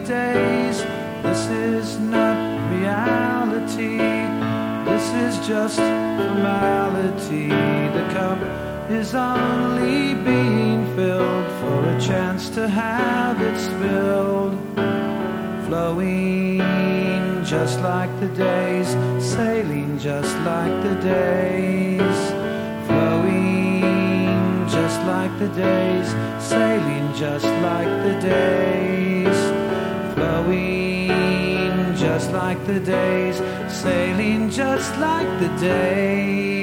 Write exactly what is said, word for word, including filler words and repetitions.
days. This is not reality. This is just formality. The cup is only being filled for a chance to have it spilled. Flowing just like the days, sailing just like the days. Flowing just like the days, sailing just like the days. Flowing just like the days, sailing just like the days.